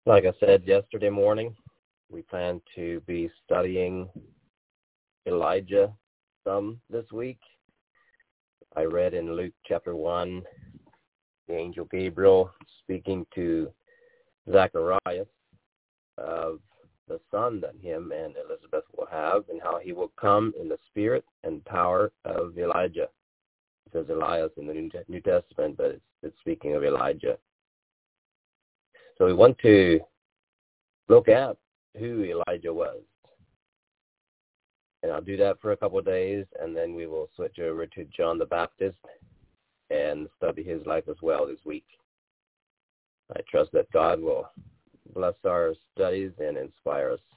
Like I said yesterday morning, we plan to be studying Elijah some this week. I read in Luke chapter 1, the angel Gabriel speaking to Zacharias of the son that him and Elizabeth will have, and how he will come in the spirit and power of Elijah. It says Elias in the New Testament, but it's speaking of Elijah. So we want to look at who Elijah was. And I'll do that for a couple of days, and then we will switch over to John the Baptist and study his life as well this week. I trust that God will bless our studies and inspire us.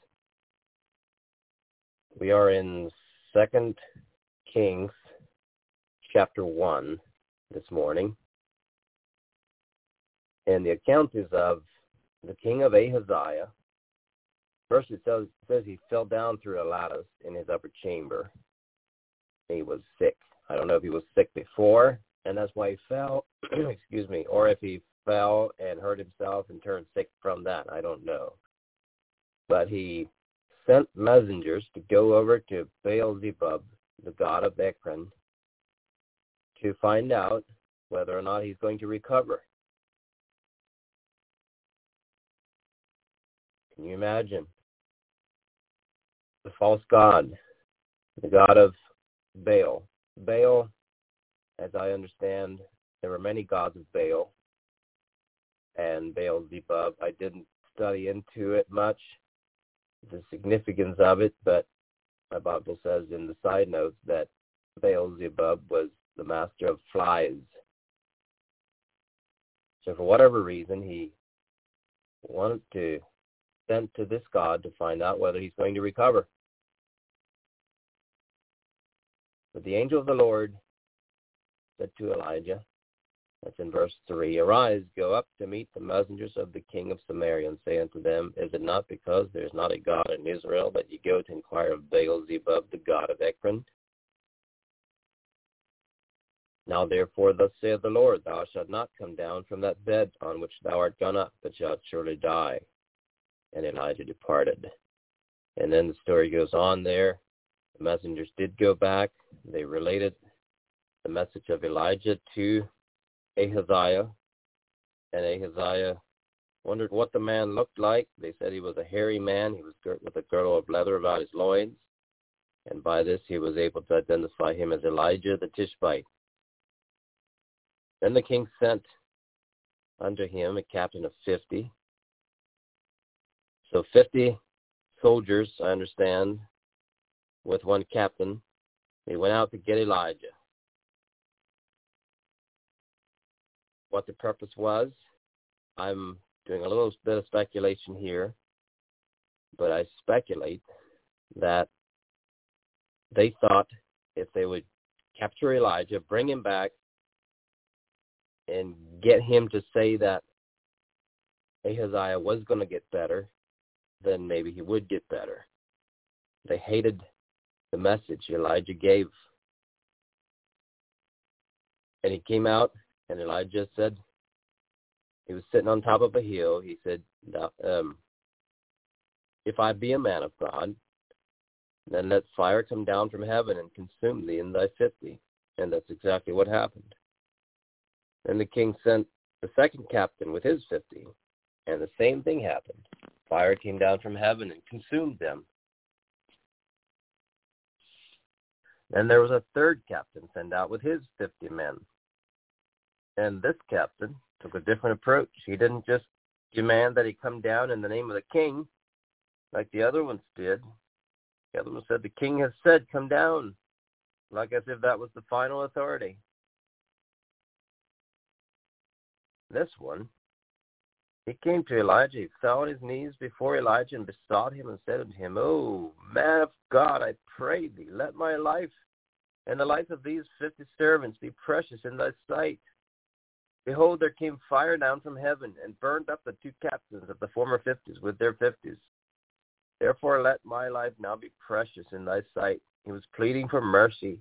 We are in 2 Kings chapter 1 this morning. And the account is of the king of Ahaziah. First it says he fell down through a lattice in his upper chamber. He was sick. I don't know if he was sick before, and that's why he fell, excuse me, or if he fell and hurt himself and turned sick from that. I don't know. But he sent messengers to go over to Baal-zebub, the god of Ekron, to find out whether or not he's going to recover. Can you imagine? The false god, the god of Baal. Baal, as I understand, there were many gods of Baal, and Baal-zebub. I didn't study into it much, the significance of it, but my Bible says in the side notes that Baal-zebub was the master of flies. So for whatever reason, he wanted to send to this god to find out whether he's going to recover. But the angel of the Lord said to Elijah, that's in verse 3, "Arise, go up to meet the messengers of the king of Samaria, and say unto them, Is it not because there is not a God in Israel that ye go to inquire of Baal-zebub, the god of Ekron? Now therefore thus saith the Lord, Thou shalt not come down from that bed on which thou art gone up, but shalt surely die." And Elijah departed. And then the story goes on there. The messengers did go back. They related the message of Elijah to Ahaziah. And Ahaziah wondered what the man looked like. They said he was a hairy man. He was girt with a girdle of leather about his loins. And by this he was able to identify him as Elijah the Tishbite. Then the king sent unto him a captain of 50. So 50 soldiers, I understand, with one captain. They went out to get Elijah. What the purpose was, I'm doing a little bit of speculation here, but I speculate that they thought if they would capture Elijah, bring him back, and get him to say that Ahaziah was going to get better, then maybe he would get better. They hated the message Elijah gave. And he came out, and Elijah said, he was sitting on top of a hill. He said, "If I be a man of God, then let fire come down from heaven and consume thee and thy 50. And that's exactly what happened. Then the king sent the second captain with his 50, and the same thing happened. Fire came down from heaven and consumed them. Then there was a third captain sent out with his 50 men. And this captain took a different approach. He didn't just demand that he come down in the name of the king like the other ones did. The other one said, the king has said, come down, like as if that was the final authority. This one, he came to Elijah, he fell on his knees before Elijah and besought him and said unto him, "O man of God, I pray thee, let my life and the life of these 50 servants be precious in thy sight. Behold, there came fire down from heaven and burned up the 2 captains of the former 50s with their 50s. Therefore let my life now be precious in thy sight." He was pleading for mercy.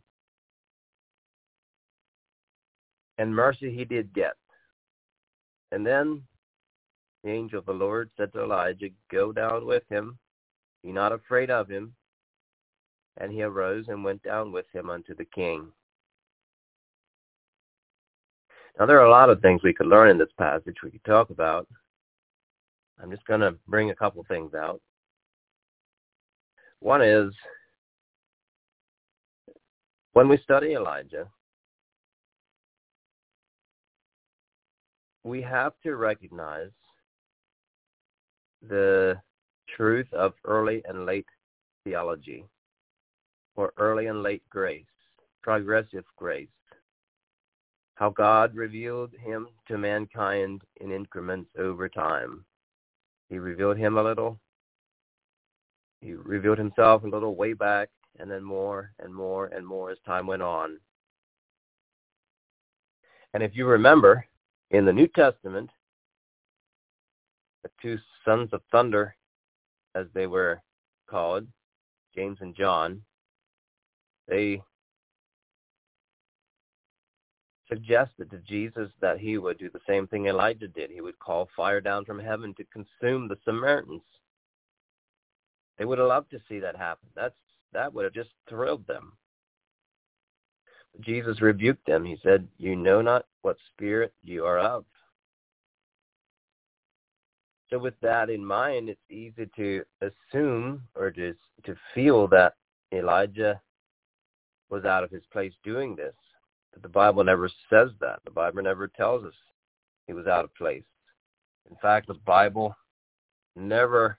And mercy he did get. And then the angel of the Lord said to Elijah, "Go down with him, be not afraid of him." And he arose and went down with him unto the king. Now, there are a lot of things we could learn in this passage we could talk about. I'm just going to bring a couple things out. One is, when we study Elijah, we have to recognize the truth of early and late theology, or early and late grace, progressive grace. How God revealed him to mankind in increments over time. He revealed him a little. He revealed himself a little way back, and then more and more and more as time went on. And if you remember, in the New Testament, the two sons of thunder, as they were called, James and John, they suggested to Jesus that he would do the same thing Elijah did. He would call fire down from heaven to consume the Samaritans. They would have loved to see that happen. That would have just thrilled them. Jesus rebuked them. He said, "You know not what spirit you are of." So with that in mind, it's easy to assume or just to feel that Elijah was out of his place doing this. But the Bible never says that. The Bible never tells us he was out of place. In fact, the Bible never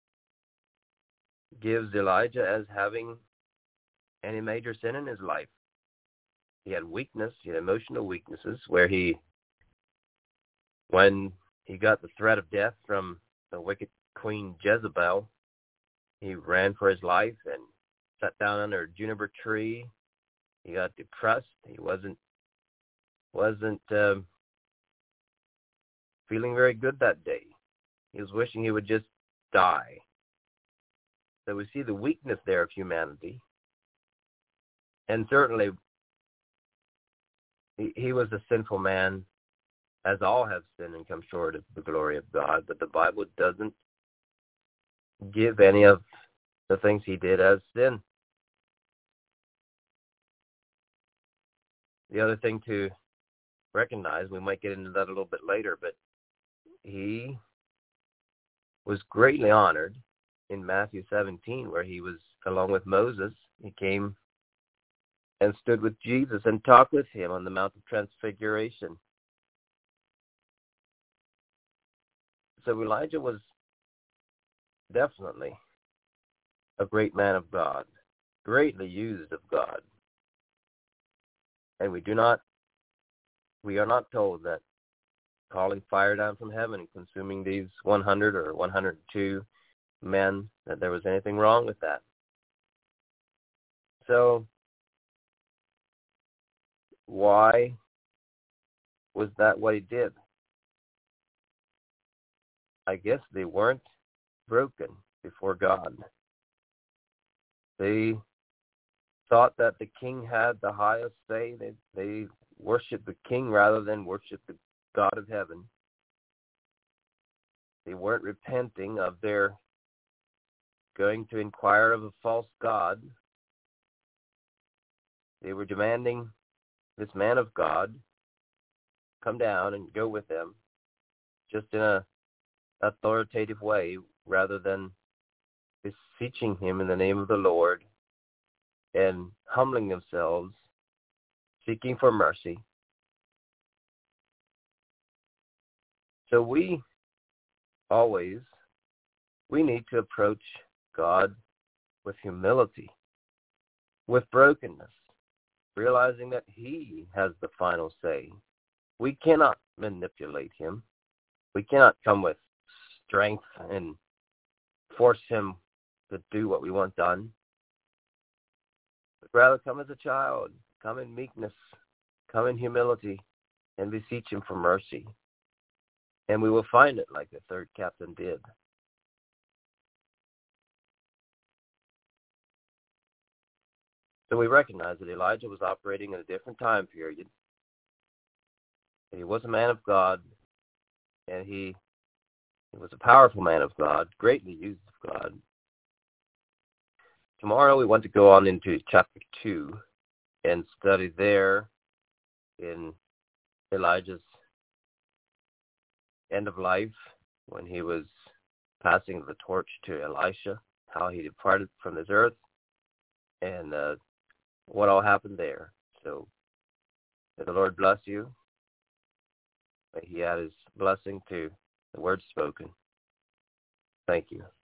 gives Elijah as having any major sin in his life. He had weakness, he had emotional weaknesses, where when he got the threat of death from the wicked Queen Jezebel, he ran for his life and sat down under a juniper tree. He got depressed. He wasn't feeling very good that day. He was wishing he would just die. So we see the weakness there of humanity. And certainly, he was a sinful man, as all have sinned and come short of the glory of God. But the Bible doesn't give any of the things he did as sin. The other thing to recognize, we might get into that a little bit later, but he was greatly honored in Matthew 17, where he was, along with Moses, he came and stood with Jesus and talked with him on the Mount of Transfiguration. So Elijah was definitely a great man of God, greatly used of God. And we are not told that calling fire down from heaven and consuming these 100 or 102 men, that there was anything wrong with that. So why was that what he did? I guess they weren't broken before God. They thought that the king had the highest say. They worshiped the king rather than worship the God of heaven. They weren't repenting of their going to inquire of a false god. They were demanding this man of God come down and go with them, just in a authoritative way, rather than beseeching him in the name of the Lord and humbling themselves, seeking for mercy. So we need to approach God with humility, with brokenness, realizing that he has the final say. We cannot manipulate him. We cannot come with strength and force him to do what we want done. But rather come as a child, come in meekness, come in humility, and beseech him for mercy. And we will find it like the third captain did. So we recognize that Elijah was operating in a different time period. He was a man of God, and he He was a powerful man of God, greatly used of God. Tomorrow we want to go on into chapter 2 and study there in Elijah's end of life when he was passing the torch to Elisha, how he departed from this earth, and what all happened there. So may the Lord bless you. May he add his blessing to the words spoken. Thank you.